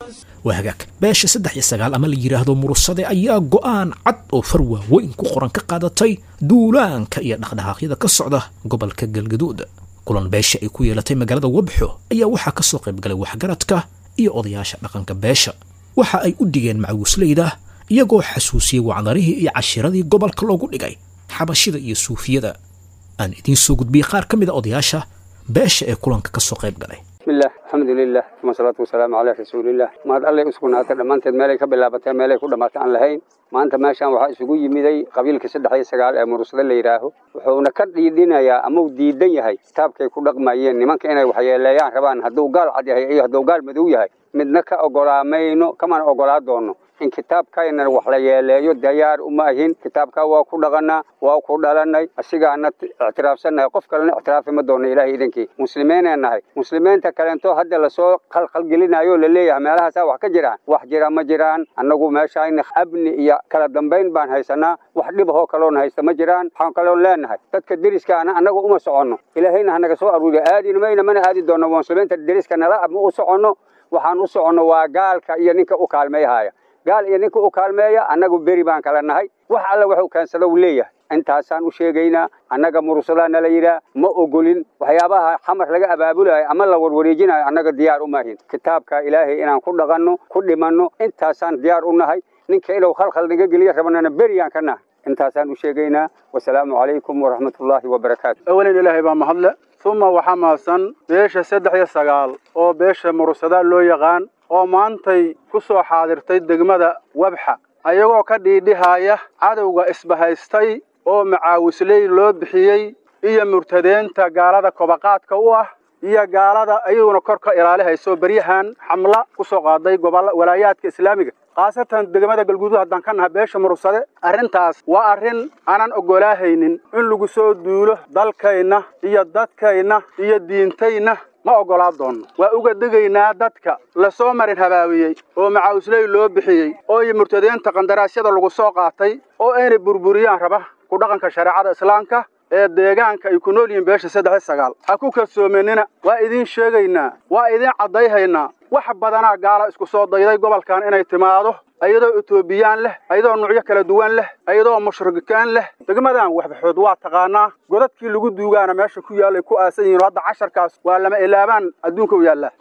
وهجاك باش سدح يسجال أما اللي يراهدو مرصدة أيا قوان عد أو فروة وإن كقرن كقادتي دولان كأي نقدها كذا كالصعدة قبل كجل جدود كلن باش يكوي لتي مجالد وبحو أيا وحا كسوق بجل وحجرتك إيا أضياش لقن كباشا وحا أي أديين مع وسليده يجو حسوسي وعنره إيا عشيرة قبل كلو جاي حبشيد إيا سوفيدا أن إدين سوق بيقار كميدا أضياشا باش كلن كسوق بجل بسم الله الحمد لله ثم الصلاة والسلام على رسول الله ما هذا الله يسكن هذا ما أنت مالك بالله مالك ولا ما تعن لهين ما أنت ماشان وحاس يقول يمدي قبيل كسد حي سجال مرسل اللي يراه وحنا كد يدينا يا أمو ديدين هاي كتاب كي يكون رقم عين ما كأنه وحيا لا يعني ربان هدو قال عادي هاي هدو قال مدوي هاي منك أقولا ماينو كمان أقولا دونه إن كتاب كاين الوحلية لا يديار وماهين كتاب كوا كل غنا وكل لنا السجانة اعتراف سنة قف كلنا اعتراف مدون إلهي إذنك مسلمين أنهاي مسلمين تكلمتوا هذا لسوق خلق جلنا يقول اللي عملها سوا كجيران وحجران مجيران أنكو ماشين أبني يا كلا دمبين بان هاي سنة وحدي هو كلون هاي مجيران حن كلون لنا هاي تتكدرس كان أنكو مسعنو إلهينا هنك سوق أروي آدي نمين من آدي دون مسلمين تدرس كان لا مسعنو وحن مسعنو وقال كأنك أكال ماي قال إنك أكالمية أنك بري بان كلا نهاي وحلا وحو كان سلو ليه أنت حسن وشيء أنك مرسلنا ليرا ما أقولين وحيابها حمر لقى أبابولا أما الله وروريجنا أنك ديار أمهين كتابك إلهي إن كل غنو كل منو أنت حسن ديار أمهين نك إلى خلق نجى جليا ربنا بري كنا أنت حسن وشيء والسلام عليكم ورحمة الله وبركاته أولا إلهي بمحل ثم وحماسا بيش سدح يسقال أو بيش مرسدا لو يغان oo maantay ku soo xaadirtay degmada wabxa ayagoo ka dhiidhihaya cadawga isbahaystay oo macaawisley loo bixiyay iyo murtadeenta gaalada kobaqaadka u ah iyo gaalada ayaguna korka ilaalihayso bariyahan xamla ku soo qaaday gobolka walaayaadka islaamiga qaasatan degmada galguduud hadan ka nahay beesha mursade arintaas waa arin aanan ogolaahaynin in lagu soo duulo dalkayna iyo dadkayna iyo diintayna ما أقول دون وأقدقينا دتك لسومر هباوي أو معاوسلي لو بحيي أو يمرتدين تقندراسية الوساق عطي أو أين بربوريان ربه كودقن كشريعة الإسلامك deegaanka ay ku nool yihiin beesha 3 ha ku kalsoomenina waa idin sheegayna waa idin cadayhayna wax badana gaala isku soo dayday gobolkan inay timaado ayadoo Etoobiyaan leh ayadoo nuucyo kala duwan leh ayadoo mushrikiin leh degmadan wax baxood waa taqaana godadkii lagu duugaana meesha ku yaalay ku aasan yihiin hadda 10kaas waa lama ilaabaan adduunka u yaala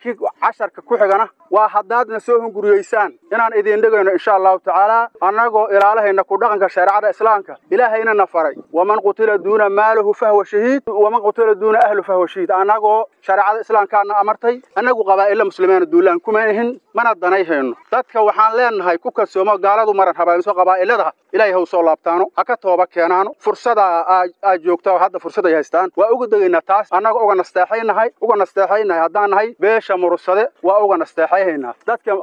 10ka ku xigana waa hadaadna soo hunguriyeysaan inaan idin dhagayno insha Allah taala anagoo ilaalahayna ku dhaqanka shariicada islaamka ilaahayna nafaray waman qutila دون ماله فهو شهيد ومن قتل دون أهله فهو شهيد أنا جو شريعة الإسلام كان أمرتي أنا جو قبائل المسلمين الدولان كمانهن من الدنيهن تذكر وحان لين هاي كوكا سوما قالوا مرن حبايب سو قبائل لها إلهي هو صلى بتانو أكتوبة كيانانو فرصة أجوكتا وهذا فرصة يهستان وأوجد النتاس أنا جو نستحين هاي نستحين هدان هاي بيش مرصدة نستحين تذكر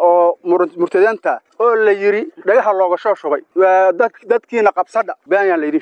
مرتدنتا اللي يري ده الله شوي dadkiina qabsada baan leedin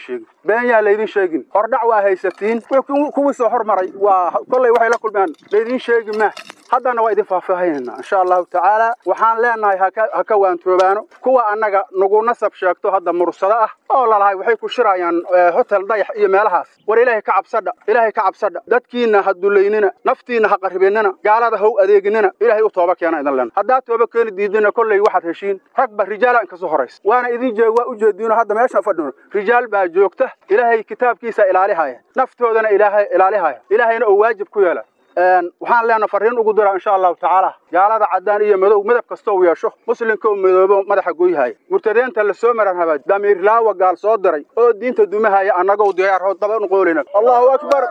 sheegin hordhac waa haysatiin kuwa soo hormaray waa kulay waxay la kulmaan leedin sheegin ma haddana waa idin faahfaahinayna insha Allah taala waxaan leenahay ha ka waantoobaano kuwa anaga nagu nasab sheegto hadda mursada ah oo la lahay waxay ku shirayaan hotel dayax iyo meelahaas war ilaahay ka cabsada dadkiina haduleynina naftiina ha qaribeenina gaalada how adeeginina ilaahay u tooba keena idan leen hadda tooba keen diidina kulay waxaad heshiin ragba rijaal ka soo horeys waana idin jeewa u jeedino hadda meesha fadhino rijaal baa joogta ilaahay kitaabkiisa ilaalihaya naftoodana ilaahay ilaalihaya ilaahayna oo waajib ku yeela waxaan leenahay fariin ugu dira insha Allah taala gaalada cadaan iyo madow midab kasto u yeesho muslimka oo madoobo madaxa gooyahay murtadeenta la soo maran habad damiir laawa gaal soo diray oo diinta dumahay anaga diyaar oo daba u qoolina Allahu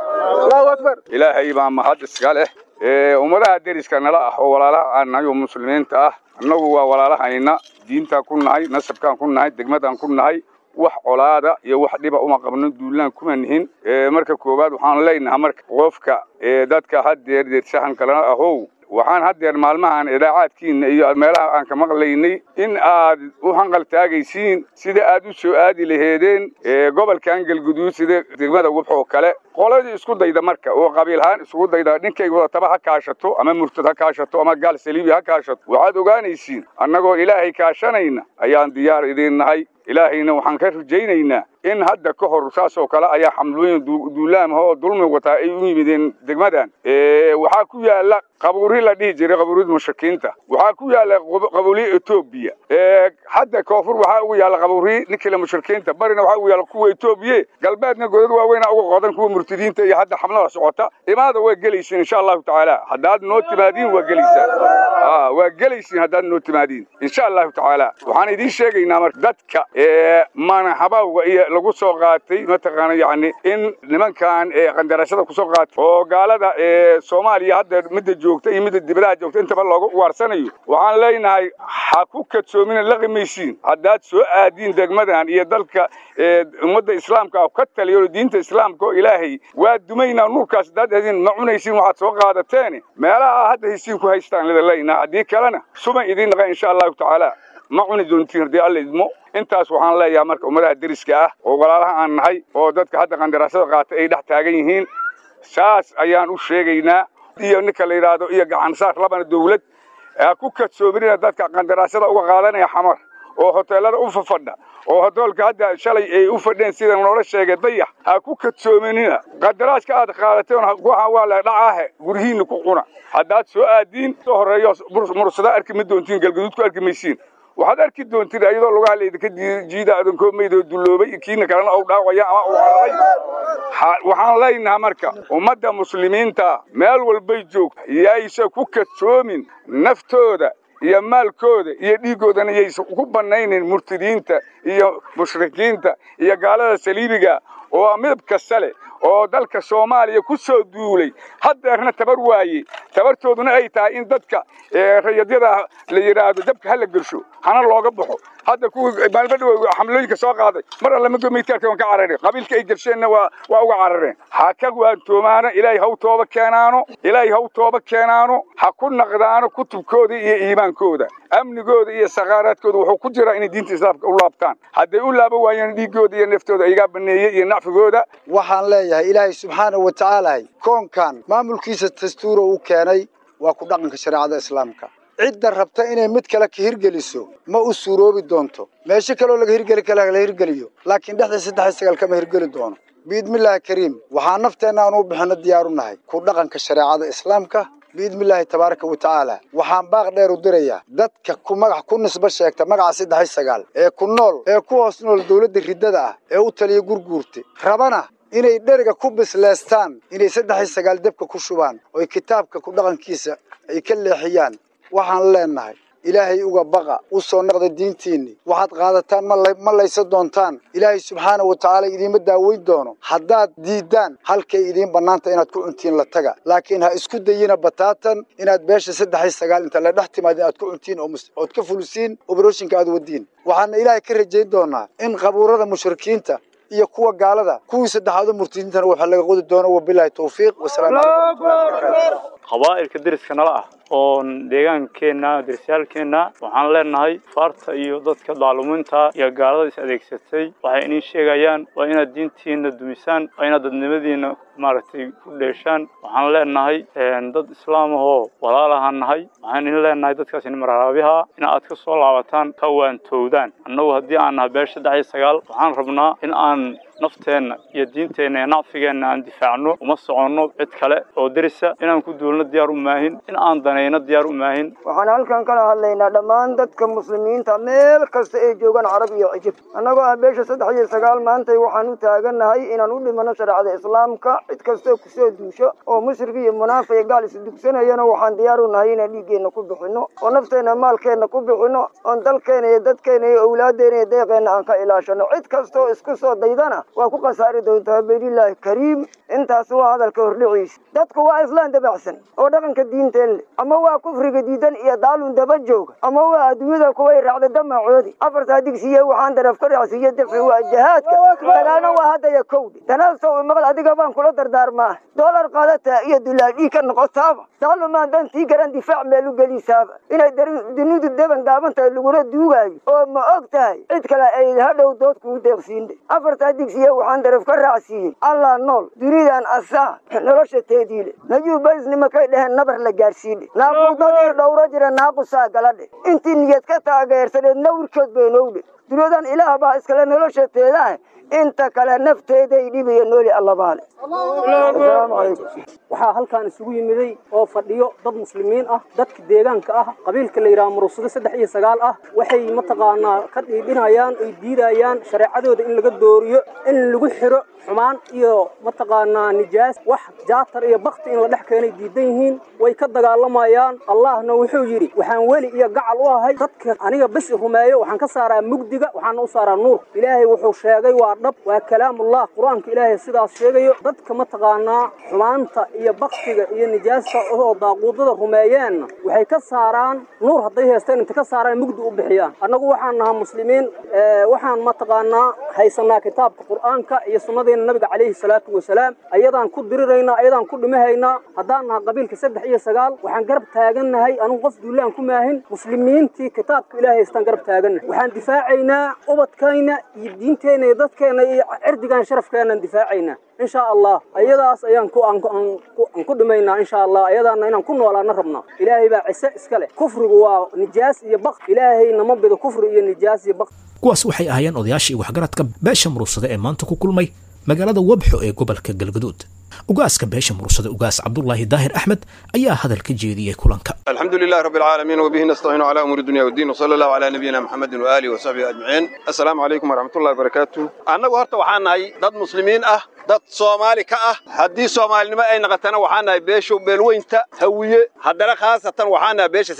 akbar ilaahay baa mahad iska leh umadaha deriska nala ah oo walaalaha anagu muslimiinta ah anagu waa walaalahayna diinta ku nahay nasabkan ku nahay degmadan ku nahay wax colaada iyo wax dhiba uma qabno duulaan kuma nihin marka koobaad waxaan leenahay marka qofka dadka hadeer saxan kala ahow waxaan hadeer maalmahan idaacaadkiina iyo meelaha aan ka maqlaynay in aad u hanqal taagaysiin sida aad u soo aadi laheedeen gobolkan galguduud sida degmada wuxuu kale qoladii isku dayda marka oo qabiilhaan isku dayda dhinkayga taba ha kaashato ama murtad ha kaashato ama gaal saliibi ha kaashato waxaad ogaanaysiin annagoo ilaahay kaashanayna ayaan diyaar idin nahay ilaahayna waxaan ka rajaynaynaa in hadda ka hor saasoo kale ayaa xamlooyin duulaamaha oo dulmi wataa ay u yimideen degmadan waxaa ku yaala qabuuri la dhihi jiray qabuurida mushrikiinta waxaa ku yaala qabuuri Ethiopia hadda koonfur waxaa ugu yaala qabuuri ninkii mushrikiinta barina waxaa ugu yaala kuwa Ethiopia galbeedna godad waaweyn ugu qodan kuwa murtidiinta iyo hadda xamlada socota imaada way galaysiin insha Allah taala haddaad noo timaadiin waa galaysaa waa galaysiin haddaad noo timaadiin insha Allah taala waxaan idin sheegaynaa marka dadka maana habawga iyo lagu soo qaatay mataqaana yani in nimankan qandarashada ku soo qaatay oo gaalada Soomaaliya hadda mid joogta iyo mid dibadaha joogta intaba loogu waarsanayo waxaan leenahay ha ku kadsoomin la qiimaysiin haddaad soo aadiin degmadan iyo dalka ummadda islaamka ka taliyo diinta islaamka oo ilaahay waa dumayna nuurkaas dad hadin ma cunaysiin waxaad soo qaadateen meelaha hadda hisiin ku haystaan leedahay hadii kalena suma idin naqa insha Allah taala ma cuni doontiin hadii alla idmo intaas waxaan leeyahay marka ummadaha deriska ah oo walaalaha aan nahay oo dadka hadda qandarashada qaatay ay dhex taagan yihiin saas ayaan u sheegaynaa iyo ninka la yiraahdo iyo gacan saar labana dawlad ku kadsoominina dadka qandarashada uga qaadanaya xamar oo hoteelada u fafadha oo hoteelka hadda shalay ay u fadheen sida noola sheegay dayax ha ku kadsoominina qandarashka aad qaadateen waxa waa la dhacaah gurihiina ku quna haddaad soo aadiin soo horeeyo mursada arki mid doontiin galgaduud ku arki maysiin waxaad arki doontiin ayadoo lagu haleeyay ka jiida adan koomaydo duloobay kiina kalena oo dhaawaya ama oo cararay waxaan leenahay marka ummadda muslimiinta meel walba joogto yaaysa ku kadsoomin naftooda iyo maalkooda iyo dhiigoodana yaysa ku banaynin murtidiinta iyo mushrikiinta iyo gaalada saliibiga oo midab kasta leh oo dalka Soomaaliya ku soo duulay haddeerna tabar waayay tabartooduna ay tahay in dadka rayidada la yiraahdo dabka hal garsho hana looga baxo hadda ku maalmadhow xamlooyinka soo qaaday mar alla ma go'meedka ka cararay qabiilka ay galsheenna waa uga carareen ha ka waantoomaana ilaahay haw tooba keenaano ha ku naqdaano kutubkooda iyo iimaankooda amnigooda iyo saqaaraadkooda wuxuu ku jira in diinta islaamka u laabtaan haday u laabo waayeen dhiigooda iyo naftooda iga baneeyay iyo nafigooda waxaan leeyahay ilaahay subhanahu wa ta'ala koonkan maamulkiisa dastuur uu keenay waa ku dhaqanka shariicada islaamka cidda rabta inay mid kale ka hirgeliso ma u suuroobi doonto meesha kale laga hirgeli kala la hirgeliyo laakiin dhexda 3 kama hirgeli doono biidmillaah kariim waxaan nafteena aan u bixino diyaar u nahay ku dhaqanka shariicada islaamka biidmillaah tabaaraka wa ta'ala waxaan baaq dheer u dirayaa dadka ku magac ku nisba sheegta magaca 3 ee ku nool ee ku hoos nool dawladda ridada ah ee u taliya gurguurta rabana inay dheriga ku bisleestaan inay 3 dabka ku shubaan oo kitaabka ku dhaqankiisa ay ka leexiyaan waxaan leenahay ilaahay uga baqa u soo noqda diintiini waxaad qaadataan ma laysa doontaan ilaahay subhanahu wa ta'ala idima daaweyn doono haddaad diidaan halkay idin banaanta inaad ku cuntiin la taga laakiin ha isku dayina bataatan inaad beesha 3 inta la dhex timaadin aad ku cuntiin oo ka fulisiin operation-ka aad wadiin waxaan ilaahay ka rajayn doonaa in qabuurada mushrikiinta iyo kuwa gaalada kuwii saddexaad murtidiintana waxa laga qodi doono wabillahi tawfiiq wasalaam alaykum qabaa'ilka deriska nala ah oo deegaankeena derisyaalkeena waxaan leenahay faarta iyo dadka daaluminta iyo gaalada is adeegsatay waxay inay sheegayaan waa inaad diintiina dumisaan waa inaad dadnimadiina maaragtay ku dheeshaan waxaan leenahay dad islaam ah walaalahan nahay waxaan leenahay dadkaas in maraabiha in aad ka soo laabataan ka waantoodaan annagu haddii aan nahay beesha 9 waxaan rabnaa in aan nafteena iyo diinteena iyo nafsigeena aan difaacno uma soconno cid kale oo derisa inaan ku duulno diyaar u maahin in aan danayno diyaar u maahin waxaan halkan kala hadlaynaa dhammaan dadka muslimiinta meel kasta ay joogaan Carab iyo Cajab annagoo ah beesha 3 maanta waxaan u taaganahay inaan u dhimano shariicada islaamka cid kasta ku soo duusho oo mushrik iyo munaafiq gaal is dugsanayana waxaan diyaar u nahay inaan dhiigeena ku bixino oo nafteena maalkeena ku bixino oo dalkeena iyo dadkeena iyo awlaadeena iyo deeqeena aan ka ilaashano cid kasta oo isku soo daydana waa ku qasaari doontaa billahi kariim intaas waa hadalka hordhiciis dadku waa islaan dabacsan oo dhaqanka diinteen ama waa kufriga diidan iyo daalun daba jooga ama waa adduunyada kuwa raacda damacoodi afarta digsiye waxaan daraf ka raacsiye dafci waa jihaadka dagaalna waa hadda kowdi tanaaso maqal adiga baan kula dardaarmaa dollar qaadata iyo dulaadii ka noqotaaba daalumaan dantii garan difaac meel u gelisaaba inay dunidu deban gaabanta laguna duugaayo oo ma og tahay cid kale ay hadhow dood ku deeqsiin afarta digsiye waxaan daraf ka raacsiye Allah nool dunidan asaa nolosha teediile najuu baysnima ka dhahan nabar la gaarsiin naaqudada dhowra jira naaqusa galadhe intii niyad ka taageersadeed nawrkood beenowde dunyadan ilaah baa iskale noloshateeda inta kale nafteeday dhibiyo nooli alla baale assalaamu calaykum waxaa halkaan isugu yimiday oo fadhiyo dad muslimiin ah dadka deegaanka ah qabiilka la yiraahdo Muruusada 3 ah waxay mataqaanaa ka dhiidinayaan ay diidayaan shareecadooda in laga dooriyo in lagu xiro xumaan iyo mataqaanaa nijaas wax jaatar iyo baqti in la dhex keenay diidan yihiin way ka dagaalamayaan allahna wuxuu yiri waxaan wali iyo gacal u ahay dadka aniga bas rumeeyo waxaan ka saaraa mugdiga waxaan u saaraa nuur ilaahay wuxuu sheegay waa dhab waa kalaamullah quraanka ilaahay sidaas sheegayo dadka mataqaanaa xumaanta iyo baqtiga iyo nijaasta oo daaqoodada rumeeyeen waxay ka saaraan nuur haday haystaan inta ka saaraan mugdi u bixiyaan anagu waxaan nahay muslimiin waxaan mataqaanaa haysanaa kitaabka quraanka iyo sunnada nabiga calayhi salaatu wasalaam ayadaan ku dirirayna ayadaan ku dhimahaynaa haddaan nahay qabiilka 3 waxaan garab taaganahay anigu qof duulaan ku maahin muslimiintii kitaabka ilaahay haystaan garab taaganahay waxaan difaacaynaa ubadkayna iyo diinteena iyo dadkeena iyo cirdigan sharafkeena difaacaynaa إن شاء الله أيضا أنكو دمينا إن شاء الله أيضا إن كنا ولا نربنا إلهي بعسى إسكاله كفر ونجاس يبق إلهي نمبذ كفر ونجاس يبق kuwaas waxay ahaayeen odayaashii waxgaradka beesha Muruusada ee maanta ku kulmay magaalada Wabxo ee gobolka Galgaduud ugaaska beesha Muruusada ugaas Cabdullaahi Daahir Axmed ayaa hadal ka jeediyay kulanka alxamdulillahi rabbil aalamiin wa bihi nasta'iinu ala umuri dunya wad-din sallallahu ala nabiyyina muhammadin wa alihi wa sahbihi ajma'in assalamu alaykum wa rahmatullahi wa barakatuh annagu horta waxaan nahay dad muslimiin ah dad Soomaali ka ah hadii Soomaalinimo ay noqotana waxaan nahay beesho beelweynta hawiye haddana khaasatan waxaan nahay beesha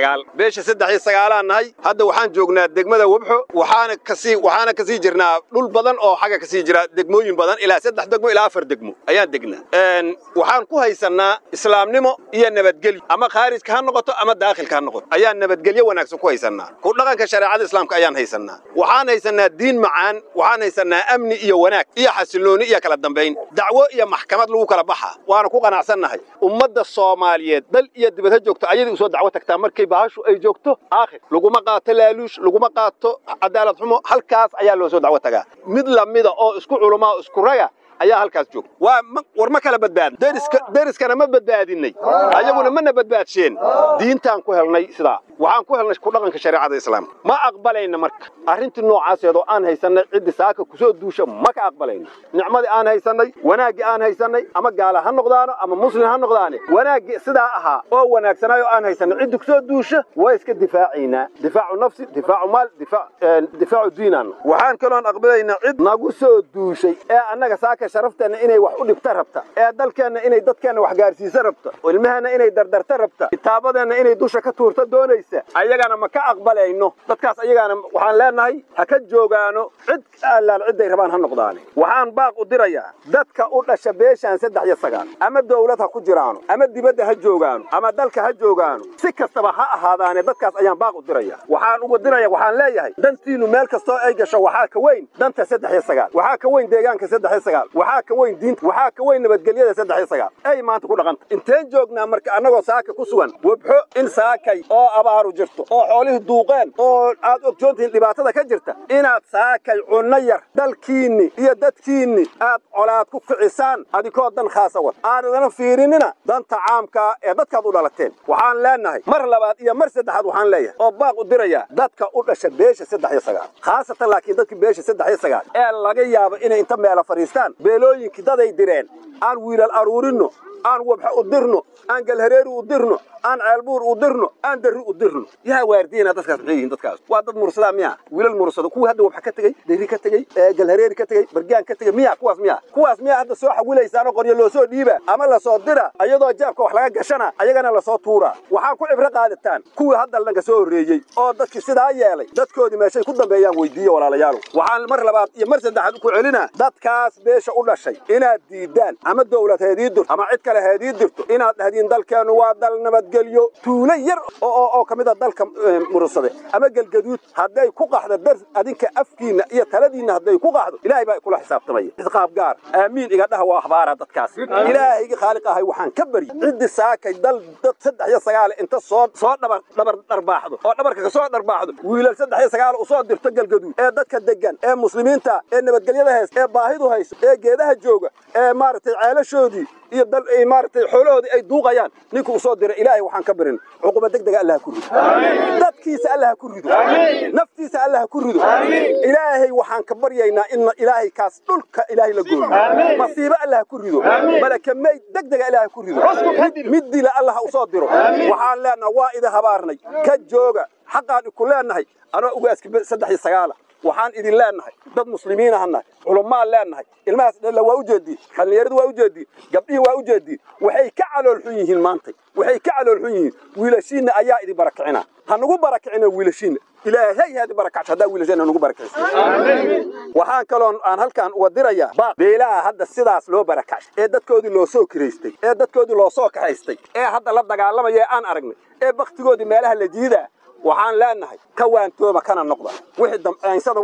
3 aan nahay hadda waxaan joognaa degmada Wabxo waxaana kasii jirnaa dhul badan oo xaga kasii jira degmooyin badan ilaa 3 degmo ilaa 4 degmo ayaan degnaa waxaan ku haysanaa islaamnimo iyo nabadgelyo ama khaarijka ha noqoto ama daaqilka ha noqoto ayaan nabadgelyo wanaagsan ku haysanaa ku dhaqanka shariicada islaamka ayaan haysanaa waxaan haysanaa diin macaan waxaan haysanaa amni iyo wanaag iyo xasilooni iyo dambayn dacwo iyo maxkamad lagu kala baxa waana ku qanacsanahay ummadda Soomaaliyeed dal iyo dibadda joogto ayadii soo dacwo tagtaa markay baashu ay joogto aakhir laguma qaato laaluush laguma qaato cadaalad xumo halkaas ayaa loo soo dacwo tagaa mid lamida oo isku culimo isku raga ayaa halkaas joog war ma kala badbaad deriskana ma badbaadinay ayaguna ma badbaadsheen diintaan ku helnay sida waxaan ku helnay ku dhaqanka shariicada islaamka ma aqbalayna marka arintii noocaasoo aan haysanay cid saaka ku soo duusho ma ka aqbalayna nicmadii aan haysanay wanaagi aan haysanay ama gaala ha noqdaano ama muslim ha noqdaane wanaagi sida aha oo wanaagsanayo aan haysanay cid ku soo duusho way iska difaacina difaacu nafsi difaacu maal difaacu diinan waxaan kaloon aqbalayna cid nagu soo duushay ee annaga saaka شرفتنا إني وحود بتربته دلكنا إني دتكنا وحجارسي سربته والمهنة إني دردر تربته كتابنا إني دوشة كتور تدونيسه أيجانا ما كأقبل إنه دتكاس أيجانا وحن لناي هكجوجانو عد لا العد يربان هالنقداني وحن باق ودريا دتك أولا شبيش عن سد حيا سجان أما دولتها كجرانو أما دي بده هالجوجانو أما دلك هالجوجانو سكة تبعها هذا أنا دتكاس أيام باق ودريا وحن ودريا وحن لا يهي دنتينو مالك استوى أيجا شو وحاك وين دنت سد حيا سجان وحاك وين ديجان كسد حيا سجان waxaa ka weyn diinta waxaa ka weyn nabadgelyada 3 ay maanta ku dhaqanta inteen joognaa marka anagoo saaka ku sugan Wabxo in saakay oo abaaru jirto oo xoolihi duuqeen oo aad ogjoontiin dhibaatada ka jirta inaad saakay cunayar dalkiini iyo dadkiini aad colaad ku kicisaan adikoo dan khaas ah aanadana fiirinina danta caamka ee dadkaad u dhalateen waxaan leenahay mar labaad iyo mar saddexaad waxaan leeyahay oo baaq u diraya dadka u dhashay beesha 3 khaasatan laakiin dadka beesha 3 ee laga yaabo inay inta meel fariistaan beelooyinka daday direen aan wiilal aruurino aan Wabxo u dirno aan galhareer u dirno aan ceelbuur u dirno aan darri u dirno yaa waardiina dadkaas xiin dadkaas waa dad Muruusada miya wiilal Muruusada kuwa hadda Wabxo ka tagay darri ka tagay galhareer ka tagay bargaan ka tagay miya kuwaas miya hadda soo xawilaysan qoryo loo soo dhiiba ama la soo dira ayadoo jaabka wax laga gashana ayagana la soo tuura waxaan ku cibra qaadataan kuwa hadda laga soo horeeyay oo dadkii sidaa yeelay dadkoodii meeshay ku dambeeyaan weydiiyo walaalayaal waxaan mar labaad iyo mar saddexaad ku celina dadkaas beesha u dhashay inaad diidaan ama dawladeedii dur ama cid kale heedii dirto inaad dhahdeen dalkeenu waa dal nabadgelyo tuulo yar oo kamid ah dalka Muruusada ama Galgaduud haday ku qaxdo dar adinka afkiina iyo taladiina haday ku qaxdo ilaahay baa kula xisaabtamay isqaab gaar aamiin iga dhaha waa akhbaar dadkaas ilaahay khaliq ah waxaan ka bari cid saakay dal dad 3 inta soo dhabar darbaaxdo oo dhabarka ka soo darbaaxdo wiilal 3 u soo dirto Galgaduud ee dadka degan ee muslimiinta ee nabadgelyada haysta ee baahidu haysta ee geedaha jooga ee maaragtay ceelashoodii iyo dal ay maaragtay xoolahoodii ay duuqayaan ninka u soo diray ilaahay waxaan ka barin cuquba degdega Allah ku rido dadkiisa Allah ku rido naftiisa Allah ku rido ilaahay waxaan ka baryaynaa in ilaahay kaas dhulka ilaahay la gooyo masiibo Allah ku rido malaka may degdega ilaahay ku rido midila Allah u soo diro waxaan leenahay waa ida habaarnay ka jooga xaqaan ku leenahay ana ugaaski 3 waxaan idin leenahay dad muslimiin ahna culumaa leenahay ilmahaas la waa u jeedii xaliyadu waa u jeedii gabdhii waa u jeedii waxay ka calool xun yihiin maanta waxay ka calool xun yihiin wiilashiina ayaa idin barakicina hanagu barakicina wiilashiina ilaahay hadi barakac hada wiilashiina nagu barakicina waxaan kaloon aan halkaan uga dirayaa beelaha hadda sidaas loo barakac ee dadkoodii loo soo kireystay ee dadkoodii loo soo kaxaystay ee hadda la dagaalamaya aan aragnay ee waqtigoodii meelaha la jiidaa waxaan leenahay ka waantooba kana noqda wixii caynsada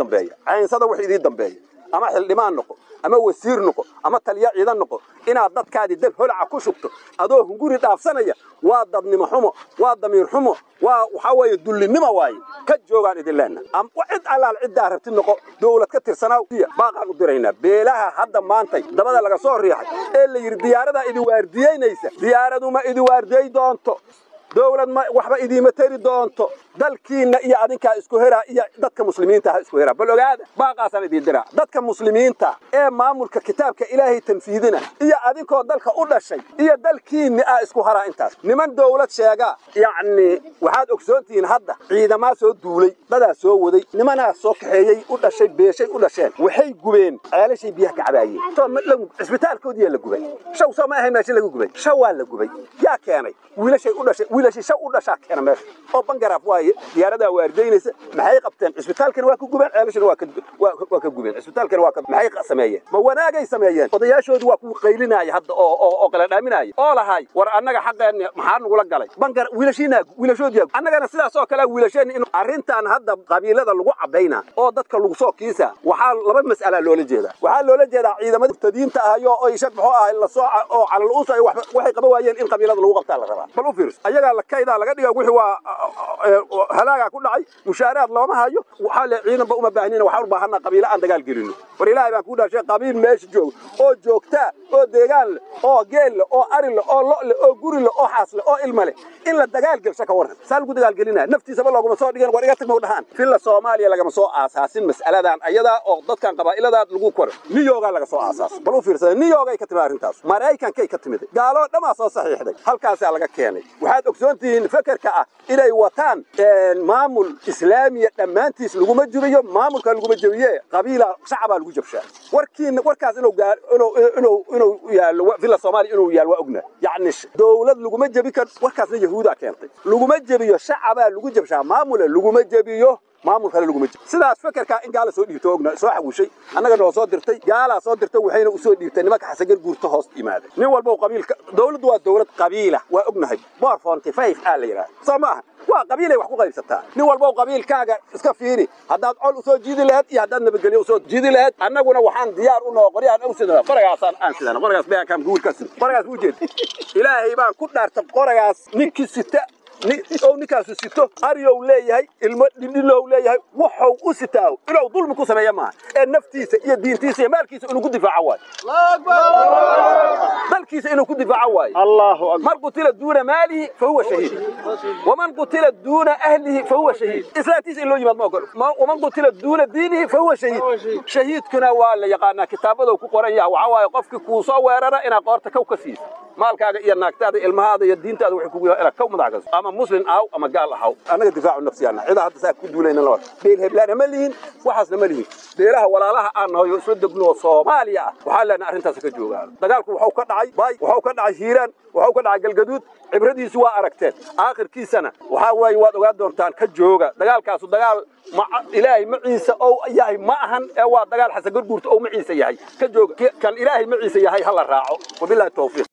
wixii idin dambeeya ama xildhibaan noqo ama wasiir noqo ama taliya ciidan noqo inaad dadkaadi dab holaca ku shubto adoo hunguri dhaafsanaya waa dadnimo xumo waa damiir xumo waa waxa weeye dullinimo waaye ka joogaan idin leenahay am cid alaal cidda rabti noqo dawlad ka tirsanaa baaqan u diraynaa beelaha hadda maantay dabada laga soo riixay ee la yiri diyaarada idin waardiyeynaysa diyaaradu ma idin waardiyay doonto dawlad ma waxba idima tari doonto dalkiina iyo adinka isku heraa iyo dadka muslimiinta isku heraa bal ogaada baaqaasan idin dira dadka muslimiinta ee maamulka kitaabka ilaahay tanfiidina iyo adinkoo dalka u dhashay iyo dalkiina isku haraa intaas niman dawlad sheega yaani waxaad ogsoontiin hadda ciidamada soo duulay dada soo waday nimana soo kaxeeyay u dhashay beeshay u dhasheen waxay gubeen ceelashay biyaha ka cabaayeen to isbitaalkoodii la gubay shaw soo ma ahayn meesha lagu gubay shaw waa la gubay yaa keenay wiilashay u dhashay wiilashay shaw u dhashaa keena meesha oo bangaraaf waa diyaarada waardeynaysa maxay qabteen isbitaalkan waa ku gubeen ceelashana waa ka gubeen isbitaalkan waa ka maxay sameeyeen ma wanaagay sameeyeen odayaashoodu waa ku qaylinaya hadda oo kala dhaaminaya oo lahay war annaga xaqeen maxaa nagu la galay bangar wiilashoodii annagana sidaas oo kale wiilasheen in arintan hadda qabiilada lagu cabayna oo dadka lagu soo kiisa waxaa laba mas'ala loola jeedaa waxaa loola jeedaa ciidamada tadiinta ahayo oo ishad maxoo ah la soo oo calal uus ay waxay qaba waayeen in qabiilada lagu qabtaa la rabaa bal u fiirso ayaga la kayda laga dhigo wixii waa halaaga ku dhacay mushaaraad looma hayo waxa la ciidanba uma baahnina waxa u baahanaa qabiilo aan dagaal gelino war ilaahay baan ku dhaashay qabiil meesha joog oo joogta oo deegaan oo geel oo ari oo lo oo guri oo xaasle oo ilma leh in la dagaal gelsha ka waran saal ku dagaal gelina naftiisa ba looguma soo dhigan war iga tagmo dhahan filla Soomaaliya laga soo aasaasin mas'aladan ayada oo dadkan qabaa'ilada lagu kor niyooga laga soo aasaas bal u fiirsaday niyooga ka timid arintaas Mareykanka ka timid gaalo dhama soo saxiixday halkaas laga keenay waxaad ogsoontiin fakarka ah inay wataan maamul islaamiya dhamaantiis lagu ma jiriyo maamulka lagu ma jiriyo qabiila shacaba lagu jabshaa warkaas inuu yaalo filla Soomaaliya inuu yaalo waa ogna yaani dawlad lagu ma jabi kan warkaasna yahuuda keentay lagu ma jabiyo shacaba lagu jabshaa maamul lagu ma jabiyo maamul kale lagu ma jabi sidaas fakarka in gaala soo dhiibto ogna soo xawishay annaga noo soo dirtay gaala soo dirtay waxayna u soo dhiibtay nimanka xasagar guurta hoos imaaday nin walba oo qabiilka dawladdu waa dawlad qabiila waa ognahay boor 45 la yiraahdo Soomaaliya waa qabiilay wax ku qaybsataa nin walba oo qabiilkaaga iska fiiri hadaad col u soo jiidi lahayd iyo hadaad nabadgelyo u soo jiidi lahayd annaguna waxaan diyaar u noo qoriyaan u sidana qoragaasaan aan sidana qoragaas baa kam guurkaas qoragaas u jeed ilaahay baan ku dhaartay qoragaas ninkii sita oo ninkaas sito ariyow leeyahay ilmo dhindhinow leeyahay wuxuu u sitaa inuu dulmi ku sameeyo ma ee naftiisa iyo diintiisa iyo maalkiisa inuu ku difaaco waay dalkiisa inuu ku difaaco waay Allahu akbar mar qutila duuna maalihi fa huwa shahiid waman qutila duuna ahlihi fa huwa shahiid islaatiisa in loo yimaad ma ogol waman qutila duuna diinihi fa huwa shahiid shahiidkuna waa la yaqaana kitaabada ku qoran yahay waxa waaye qofkii ku soo weerara ina qoorta ka siiso maalkaaga iyo naagtaada ilmahaada iyo diintaada waxay kugu ila ka madaxgaas ama muslim aw ama gaal ahaw anaga difaacu nafsiyana cida hadda saa ku duulayna la beel heblaana ma lihin waxaasna ma lihin beelaha walaalaha aan nahayo isla degno Soomaaliya waxa leena arintaas ka joogaan dagaalku wuxuu ka dhacay bay wuxuu ka dhacay Hiiraan wuxuu ka dhacay Galgaduud cibradiisu waa aragteen aakhirkiisana waxa way waad ogaa doontaan ka jooga dagaalkaas dagaal ma ilaahay maciisa oo yahay ma ahan ee waa dagaal xasagar guurta oo maciisa yahay ka jooga kan ilaahay maciisa yahay hal raaco wabillahi tawfiiq